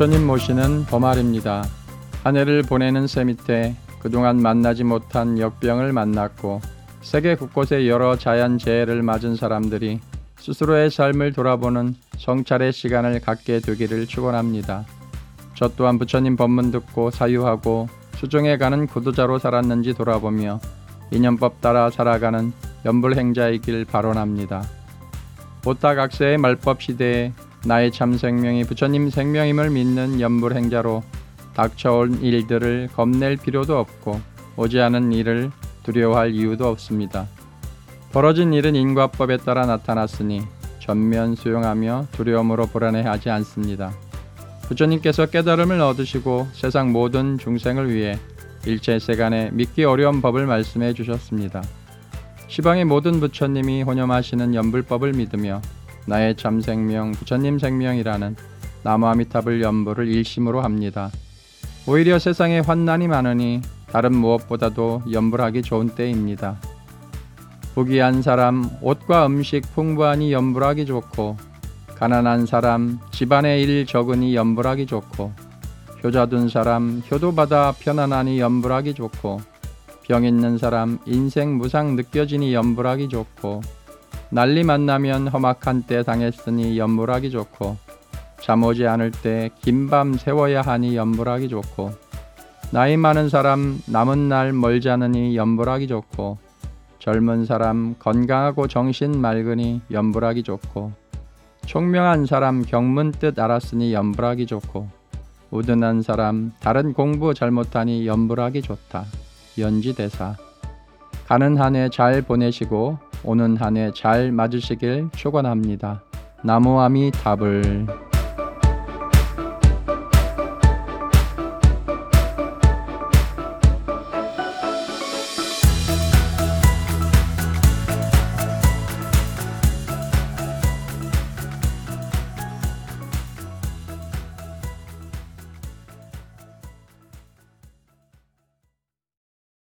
부처님 모시는 범알입니다. 한 해를 보내는 새 밑에 그동안 만나지 못한 역병을 만났고 세계 곳곳의 여러 자연재해를 맞은 사람들이 스스로의 삶을 돌아보는 성찰의 시간을 갖게 되기를 축원합니다. 저 또한 부처님 법문 듣고 사유하고 수종해가는 구도자로 살았는지 돌아보며 인연법 따라 살아가는 연불행자이길 발언합니다. 오타각세의 말법 시대에 나의 참 생명이 부처님 생명임을 믿는 연불행자로 닥쳐온 일들을 겁낼 필요도 없고 오지 않은 일을 두려워할 이유도 없습니다. 벌어진 일은 인과법에 따라 나타났으니 전면 수용하며 두려움으로 불안해하지 않습니다. 부처님께서 깨달음을 얻으시고 세상 모든 중생을 위해 일체 세간에 믿기 어려운 법을 말씀해 주셨습니다. 시방의 모든 부처님이 혼념하시는 연불법을 믿으며 나의 참 생명 부처님 생명이라는 나무아미타불 연불을 일심으로 합니다. 오히려 세상에 환난이 많으니 다른 무엇보다도 연불하기 좋은 때입니다. 부귀한 사람 옷과 음식 풍부하니 연불하기 좋고 가난한 사람 집안의 일 적으니 연불하기 좋고 효자둔 사람 효도받아 편안하니 연불하기 좋고 병 있는 사람 인생 무상 느껴지니 연불하기 좋고 난리 만나면 험악한 때 당했으니 연불하기 좋고 잠 오지 않을 때 긴 밤 새워야 하니 연불하기 좋고 나이 많은 사람 남은 날 멀지 않으니 연불하기 좋고 젊은 사람 건강하고 정신 맑으니 연불하기 좋고 총명한 사람 경문 뜻 알았으니 연불하기 좋고 우둔한 사람 다른 공부 잘못하니 연불하기 좋다. 연지대사. 가는 한 해 잘 보내시고 오는 한 해 잘 맞으시길 축원합니다. 나무아미타불.